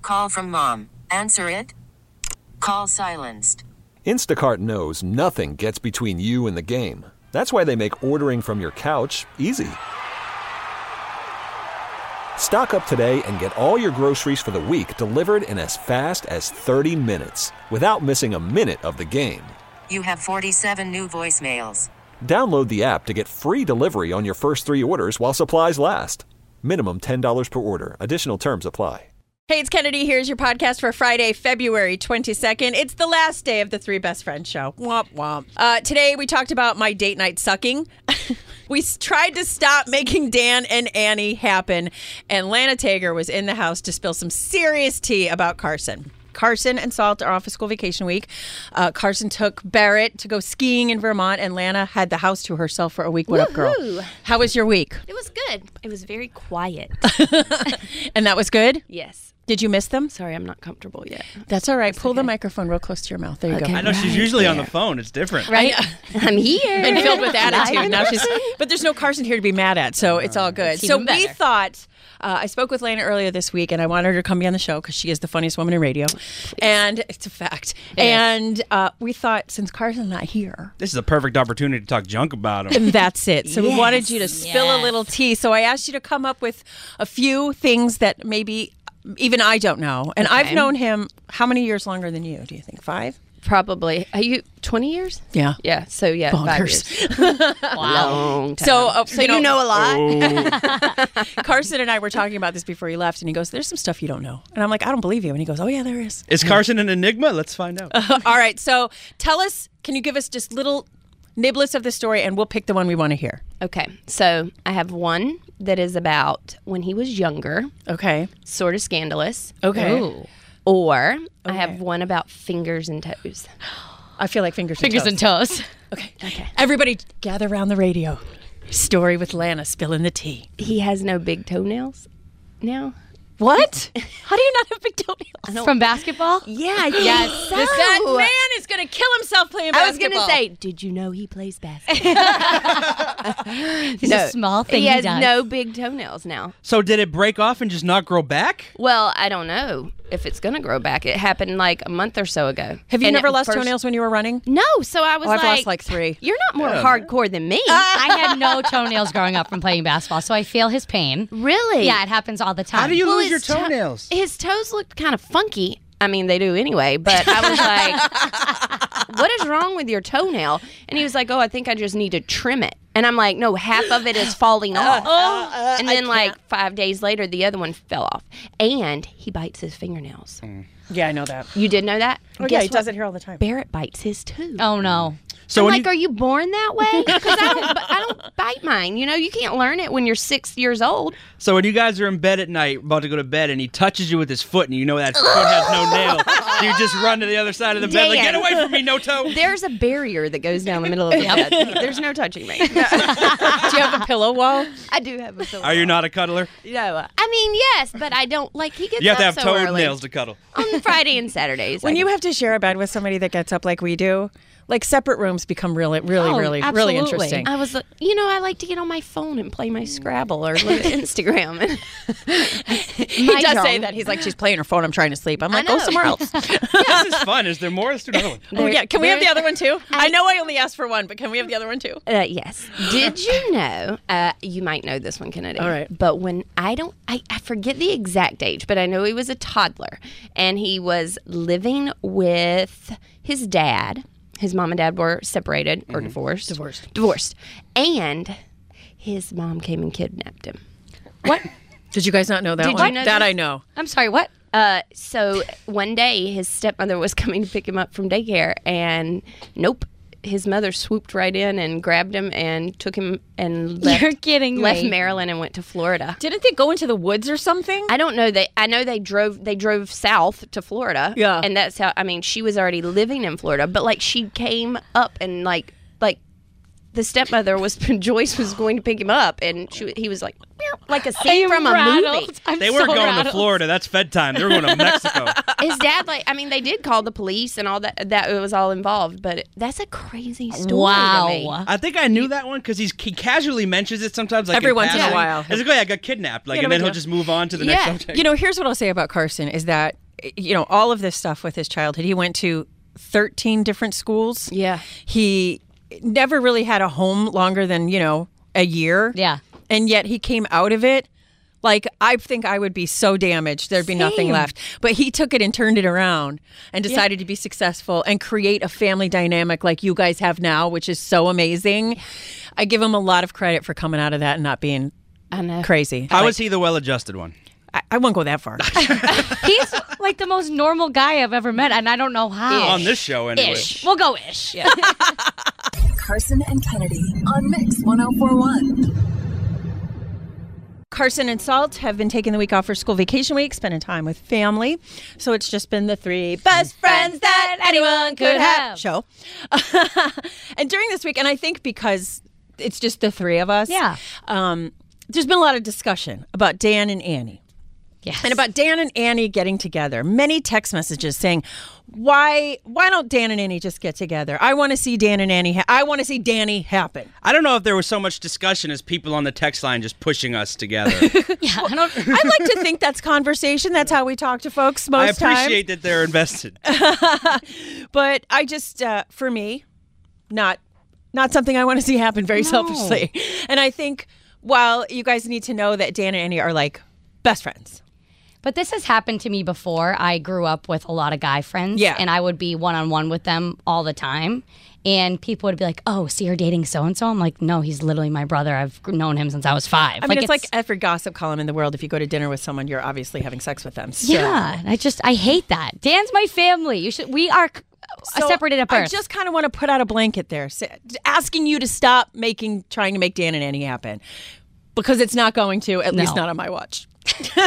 Call from mom. Answer it. Call silenced. Instacart knows nothing gets between you and the game. That's why they make ordering from your couch easy. Stock up today and get all your groceries for the week delivered in as fast as 30 minutes without missing a minute of the game. You have 47 new voicemails. Download the app to get free delivery on your first 3 orders while supplies last. Minimum $10 per order. Additional terms apply. Hey, it's Kennedy. Here's your podcast for Friday, February 22nd. It's the last day of the Three Best Friends show. Womp womp. Today, we talked about my date night sucking. We tried to stop making Dan and Annie happen, and Lana Tager was in the house to spill some serious tea about Carson. Carson and Salt are off of school vacation week. Carson took Barrett to go skiing in Vermont, and Lana had the house to herself for a week. What up, girl? How was your week? It was good. It was very quiet. And that was good? Yes. Did you miss them? Sorry, I'm not comfortable yet. That's all right. Pull the microphone real close to your mouth. There you go. I know she's usually on the phone. It's different. Right? I'm here. And filled with attitude. Now but there's no Carson here to be mad at, so it's all good. So we thought, I spoke with Lana earlier this week, and I wanted her to come be on the show because she is the funniest woman in radio. Please. And it's a fact. And we thought, since Carson's not here. This is a perfect opportunity to talk junk about him. And that's it. So we wanted you to spill a little tea. So I asked you to come up with a few things that maybe even I don't know. And I've known him how many years longer than you, do you think? 5? Probably. Are you 20 years? Yeah. Yeah. So, yeah, Bonkers. 5 years. Long time. So you know a lot? Carson and I were talking about this before he left, and he goes, there's some stuff you don't know. And I'm like, I don't believe you. And he goes, oh, yeah, there is. Is Carson an enigma? Let's find out. All right. So tell us, can you give us just little niblets of the story, and we'll pick the one we want to hear. Okay. So I have one that is about when he was younger. Okay. Sort of scandalous. Okay. Ooh. Or I have one about fingers and toes. I feel like fingers and toes. Okay. Everybody gather around the radio. Story with Lana spilling the tea. He has no big toenails now. What? How do you not have big toenails? From basketball? Yeah. Yes. So. That man is going to kill himself playing basketball. I was going to say, did you know he plays basketball? It's a small thing he has does. no big toenails now. So did it break off and just not grow back? Well, I don't know if it's going to grow back. It happened like a month or so ago. Have you never lost toenails when you were running? No. So I was I've lost like 3. You're not more hardcore than me. I had no toenails growing up from playing basketball, so I feel his pain. Really? Yeah, it happens all the time. How do you lose your toenails? His toes looked kind of funky. I mean, they do anyway, but I was like, what is wrong with your toenail? And he was like, oh, I think I just need to trim it. And I'm like, no, half of it is falling off. And then like 5 days later, the other one fell off. And he bites his fingernails. Yeah, I know that. You did know that? Oh, yeah, he does it here all the time. Barrett bites his too. Oh, no. So I'm like, are you born that way? Because I don't bite mine. You know, you can't learn it when you're 6 years old. So when you guys are in bed at night, about to go to bed, and he touches you with his foot, and you know that foot has no nail, do you just run to the other side of the bed, like, get away from me, no toe? There's a barrier that goes down the middle of the bed. There's no touching me. Do you have a pillow wall? I do have a pillow. Are you not a cuddler? No. I mean, yes, but I don't, like, he gets You have to up have so early. toenails to cuddle. On Friday and Saturdays. When you have to share a bed with somebody that gets up like we do, like separate rooms become really interesting. I was, I like to get on my phone and play my Scrabble or look at Instagram. He does say that. He's like, she's playing her phone. I'm trying to sleep. I'm like, go somewhere else. This is fun. Is there more? Let's do another one. Oh, yeah. Can we have the other one, too? I know I only asked for one, but can we have the other one, too? Yes. Did you know, you might know this one, Kennedy. All right. But when I forget the exact age, but I know he was a toddler. And he was living with his dad. His mom and dad were separated or divorced. Divorced. And his mom came and kidnapped him. What? Did you guys not know that Did one? you know that this? I know. I'm sorry, what? So one day his stepmother was coming to pick him up from daycare, and nope. His mother swooped right in and grabbed him and took him and left, You're kidding me. left Maryland and went to Florida. Didn't they go into the woods or something? I don't know. I know they drove south to Florida. Yeah. And that's how, I mean, she was already living in Florida, but like she came up and like the stepmother Joyce was going to pick him up, and he was like, meow, like a scene from a movie. They weren't going to Florida. That's Fed time. They were going to Mexico. His dad, they did call the police and all that. That it was all involved, but that's a crazy story to me. I think I knew that one because he casually mentions it sometimes. Like every once in a while. It's like, oh, yeah, I got kidnapped. And then he'll just move on to the next subject. Here's what I'll say about Carson is that, all of this stuff with his childhood, he went to 13 different schools. Yeah. He never really had a home longer than, a year. Yeah. And yet he came out of it. Like, I think I would be so damaged. There'd be nothing left. But he took it and turned it around and decided to be successful and create a family dynamic like you guys have now, which is so amazing. I give him a lot of credit for coming out of that and not being crazy. How is he the well-adjusted one? I won't go that far. He's like the most normal guy I've ever met, and I don't know how. On this show, anyway. Ish. We'll go ish. Yeah. Carson and Kennedy on Mix 104.1. Carson and Salt have been taking the week off for school vacation week, spending time with family. So it's just been the three best friends that anyone could have show. And during this week, and I think because it's just the three of us, there's been a lot of discussion about Dan and Annie. Yes. And about Dan and Annie getting together. Many text messages saying, why don't Dan and Annie just get together? I want to see Dan and Annie. I want to see Danny happen. I don't know if there was so much discussion as people on the text line just pushing us together. I'd like to think that's conversation. That's how we talk to folks most times. I appreciate that they're invested. But I just, for me, not something I want to see happen very selfishly. And I think, while you guys need to know that Dan and Annie are like best friends. But this has happened to me before. I grew up with a lot of guy friends, and I would be one-on-one with them all the time. And people would be like, oh, so you're dating so-and-so? I'm like, no, he's literally my brother. I've known him since I was 5. I mean, it's like every gossip column in the world. If you go to dinner with someone, you're obviously having sex with them. So. Yeah, I hate that. Dan's my family. We are separated at birth. I just kind of want to put out a blanket there, asking you to stop trying to make Dan and Annie happen. Because it's not going to, at least not on my watch. So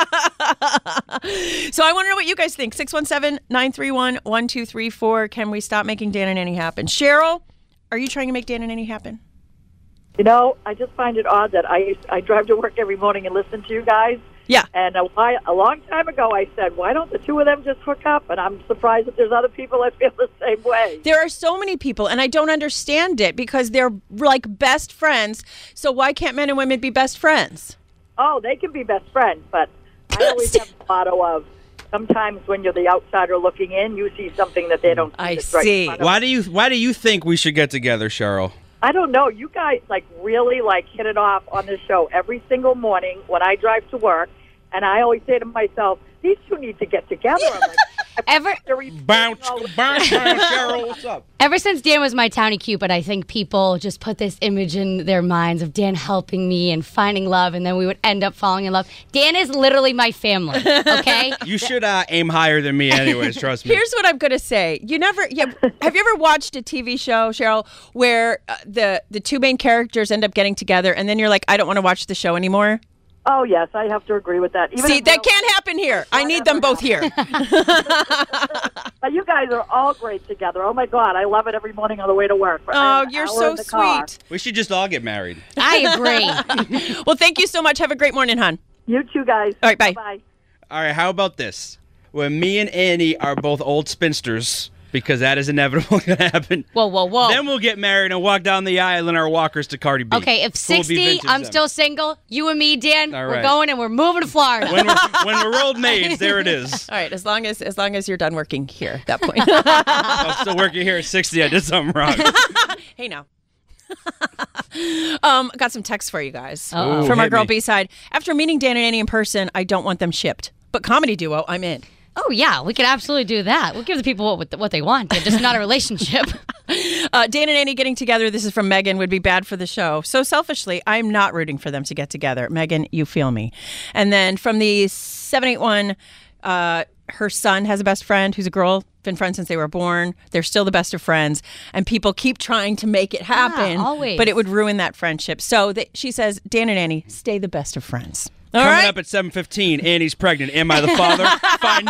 I want to know what you guys think. 617-931-1234. Can we stop making Dan and Annie happen? Cheryl, are you trying to make Dan and Annie happen? I just find it odd that I drive to work every morning and listen to you guys. Yeah. And a long time ago, I said, why don't the two of them just hook up? And I'm surprised that there's other people that feel the same way. There are so many people, and I don't understand it because they're like best friends. So why can't men and women be best friends? Oh, they can be best friends, but I always have the motto of sometimes when you're the outsider looking in, you see something that they don't see. I see. Why do you think we should get together, Cheryl? I don't know. You guys really hit it off on this show every single morning when I drive to work. And I always say to myself, these two need to get together. I'm like, bounce, Cheryl, what's up? Ever since Dan was my townie Cupid, I think people just put this image in their minds of Dan helping me and finding love, and then we would end up falling in love. Dan is literally my family, okay? You should aim higher than me anyways, trust me. Here's what I'm going to say. Have you ever watched a TV show, Cheryl, where the two main characters end up getting together, and then you're like, I don't want to watch the show anymore? Oh, yes, I have to agree with that. See, that can't happen here. I need them both here. But you guys are all great together. Oh, my God, I love it every morning on the way to work. Oh, you're so sweet. We should just all get married. I agree. Well, thank you so much. Have a great morning, hon. You too, guys. All right, bye. Bye. All right, how about this? When me and Annie are both old spinsters, because that is inevitable going to happen. Whoa. Then we'll get married and walk down the aisle in our walkers to Cardi B. Okay, if 60, I'm still single. You and me, Dan, all we're right. going and we're moving to Florida. When we're old maids, there it is. All right, as long as you're done working here at that point. I'm still working here at 60. I did something wrong. Hey, now. Got some texts for you guys Ooh, from our hit girl me. B-side. After meeting Dan and Annie in person, I don't want them shipped. But comedy duo, I'm in. Oh, yeah, we could absolutely do that. We'll give the people what they want, just not a relationship. Dan and Annie getting together, this is from Megan, would be bad for the show. So selfishly, I'm not rooting for them to get together. Megan, you feel me. And then from the 781, her son has a best friend who's a girl, been friends since they were born. They're still the best of friends. And people keep trying to make it happen. Yeah, always. But it would ruin that friendship. So she says, Dan and Annie, stay the best of friends. All Coming right? up at 7:15, Annie's pregnant. Am I the father? Find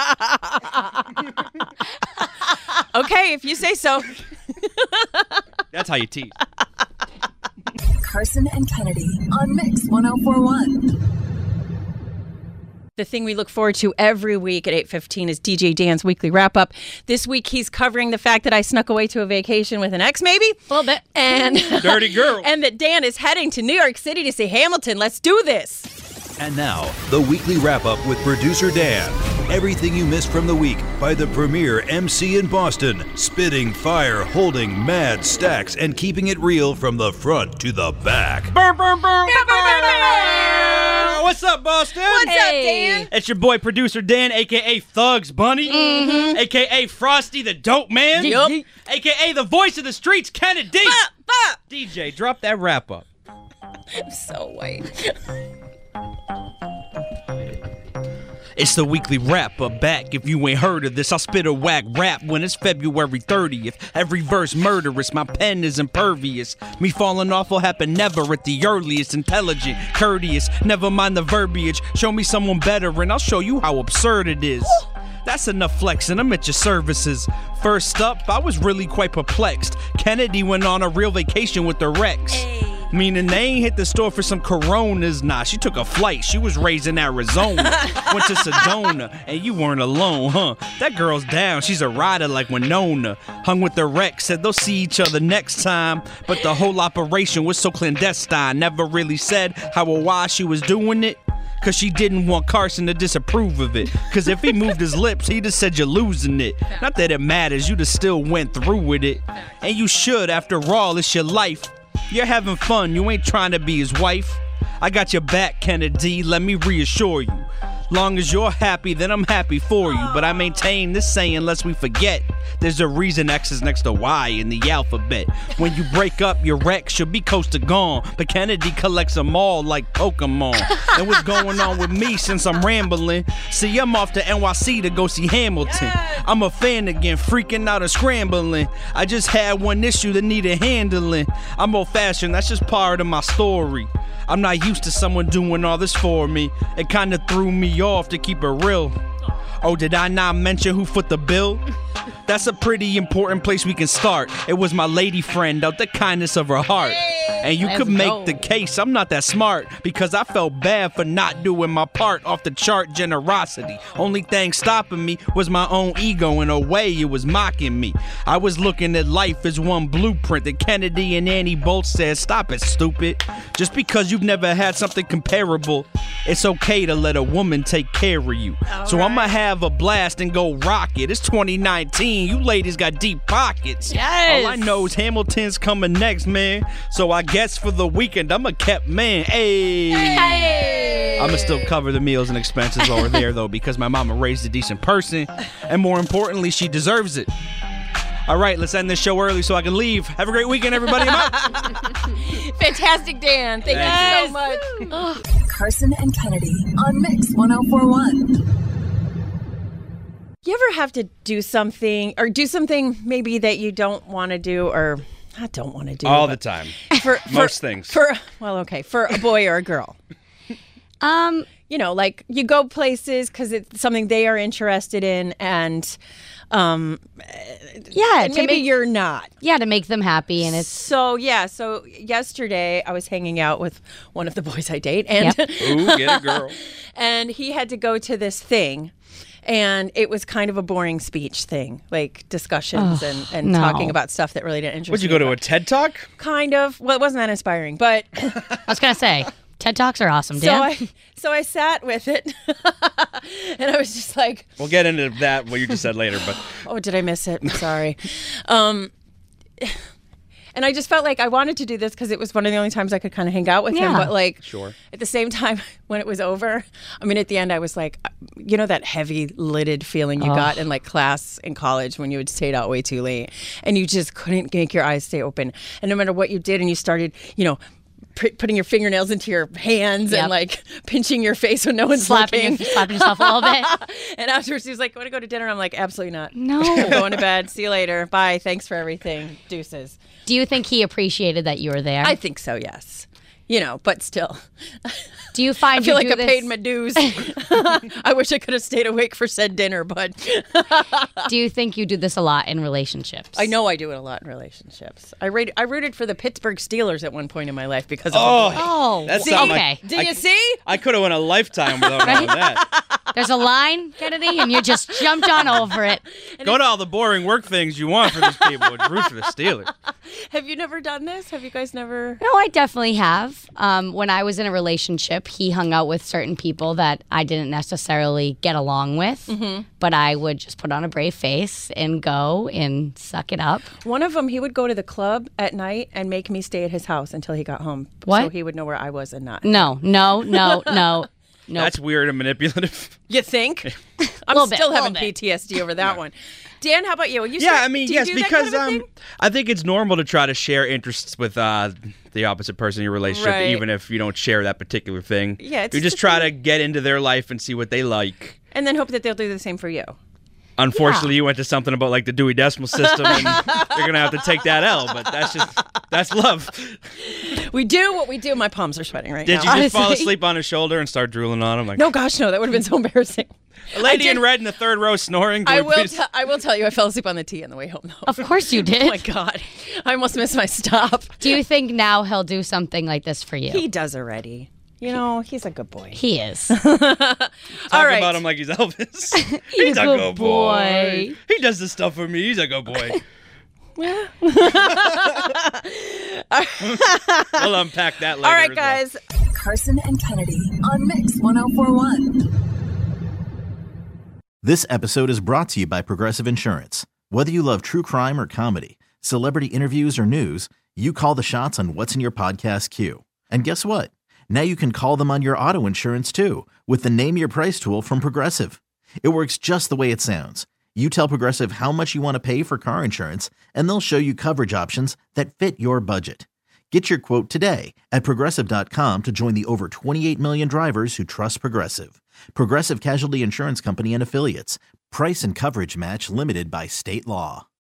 out. Okay, if you say so. That's how you tease. Carson and Kennedy on Mix 104.1. The thing we look forward to every week at 8:15 is DJ Dan's weekly wrap-up. This week, he's covering the fact that I snuck away to a vacation with an ex, maybe? A little bit. And Dirty girl. And that Dan is heading to New York City to see Hamilton. Let's do this. And now, the weekly wrap-up with producer Dan. Everything you missed from the week by the premier MC in Boston. Spitting fire, holding mad stacks, and keeping it real from the front to the back. Burr, burr, burr. What's up, Boston? What's up, Dan? It's your boy, producer Dan, a.k.a. Thugs Bunny, a.k.a. Frosty the Dope Man, a.k.a. the voice of the streets, Kennedy. DJ, drop that wrap-up. I'm so white. It's the weekly wrap-up back. If you ain't heard of this, I'll spit a whack rap when it's February 30th. Every verse murderous, my pen is impervious. Me falling off will happen never at the earliest. Intelligent, courteous, never mind the verbiage. Show me someone better and I'll show you how absurd it is. That's enough flexing, I'm at your services. First up, I was really quite perplexed. Kennedy went on a real vacation with the Rex. Meaning they ain't hit the store for some Coronas. Nah, she took a flight. She was raised in Arizona. Went to Sedona, and you weren't alone, huh? That girl's down. She's a rider like Winona. Hung with the Rex, said they'll see each other next time. But the whole operation was so clandestine. Never really said how or why she was doing it. Cause she didn't want Carson to disapprove of it. Cause if he moved his lips, he'd have said you're losing it. Not that it matters, you'd have still went through with it. And you should, after all, it's your life. You're having fun, you ain't trying to be his wife. I got your back, Kennedy, let me reassure you. Long as you're happy, then I'm happy for you. But I maintain this saying, lest we forget, there's a reason X is next to Y in the alphabet. When you break up, your Rex should be coast to gone. But Kennedy collects them all like Pokemon. And what's going on with me since I'm rambling? See, I'm off to NYC to go see Hamilton. I'm a fan again, freaking out and scrambling. I just had one issue that needed handling. I'm old-fashioned, that's just part of my story. I'm not used to someone doing all this for me. It kinda threw me off, to keep it real. Oh, did I not mention who foot the bill? That's a pretty important place we can start. It was my lady friend out the kindness of her heart. And you could make the case I'm not that smart because I felt bad for not doing my part. Off the chart generosity. Only thing stopping me was my own ego. In a way, it was mocking me. I was looking at life as one blueprint that Kennedy and Annie both said, stop it, stupid. Just because you've never had something comparable, it's okay to let a woman take care of you. So I'ma have a blast and go rock it. It's 2019. You ladies got deep pockets. Yes. All I know is Hamilton's coming next, man. So I guess for the weekend, I'm a kept man. Hey. I'ma still cover the meals and expenses over there, though, because my mama raised a decent person. And more importantly, she deserves it. All right, let's end this show early so I can leave. Have a great weekend, everybody. I'm out. Fantastic, Dan. Thank you so much. Carson and Kennedy on Mix 104.1. You ever have to do something maybe that you don't want to do or not don't want to do? All the time. Most things. For a boy or a girl. You know, like you go places because it's something they are interested in and maybe you're not. Yeah, to make them happy. And it's so yesterday I was hanging out with one of the boys I date and Ooh, get a girl. And he had to go to this thing. And it was kind of a boring speech thing, like discussions and talking about stuff that really didn't interest me. Would you go to a TED Talk? Kind of. Well, it wasn't that inspiring, but... I was going to say, TED Talks are awesome, Dan. So I sat with it, and I was just like... We'll get into that, what you just said later, but... Oh, did I miss it? I'm sorry. And I just felt like I wanted to do this because it was one of the only times I could kind of hang out with him. But at the same time, when it was over, I mean, at the end, I was like, you know, that heavy lidded feeling you got in like class in college when you had stayed out way too late and you just couldn't make your eyes stay open. And no matter what you did and you started, you know, putting your fingernails into your hands and like pinching your face when no one's looking. Slapping yourself a little bit. And afterwards he was like, want to go to dinner? And I'm like, absolutely not. No. I'm going to bed. See you later. Bye. Thanks for everything. Deuces. Do you think he appreciated that you were there? I think so, yes. but still. Do you find I feel like I this... paid my dues. I wish I could have stayed awake for said dinner, but. Do you think you do this a lot in relationships? I know I do it a lot in relationships. I rooted for the Pittsburgh Steelers at one point in my life because of that's see? okay. Do you see? I could have won a lifetime without knowing that. There's a line, Kennedy, and you just jumped on over it. Go to all the boring work things you want for these people and root for the Steelers. Have you never done this? Have you guys never? No, I definitely have. When I was in a relationship, he hung out with certain people that I didn't necessarily get along with, but I would just put on a brave face and go and suck it up. One of them, he would go to the club at night and make me stay at his house until he got home. What? So he would know where I was and not. No. That's weird and manipulative. You think? I'm still having PTSD over that one. Dan, how about you? Yes, because kind of I think it's normal to try to share interests with the opposite person in your relationship, even if you don't share that particular thing. Yeah, you just try to get into their life and see what they like. And then hope that they'll do the same for you. Unfortunately, you went to something about like the Dewey Decimal System, and you're going to have to take that L, but that's love. We do what we do. My palms are sweating right now. Did you just fall asleep on his shoulder and start drooling on him? No, gosh, no. That would have been so embarrassing. A lady in red in the third row snoring. I will tell you, I fell asleep on the T on the way home, though. Of course you did. Oh, my God. I almost missed my stop. Do you think now he'll do something like this for you? He does already. He's a good boy. He is. Talk about him like he's Elvis. He's a good boy. He does this stuff for me. He's a good boy. Yeah. We'll unpack that later. All right, guys. Carson and Kennedy on Mix 104.1. This episode is brought to you by Progressive Insurance. Whether you love true crime or comedy, celebrity interviews or news, you call the shots on what's in your podcast queue. And guess what? Now you can call them on your auto insurance too with the Name Your Price tool from Progressive. It works just the way it sounds. You tell Progressive how much you want to pay for car insurance, and they'll show you coverage options that fit your budget. Get your quote today at Progressive.com to join the over 28 million drivers who trust Progressive. Progressive Casualty Insurance Company and Affiliates. Price and coverage match limited by state law.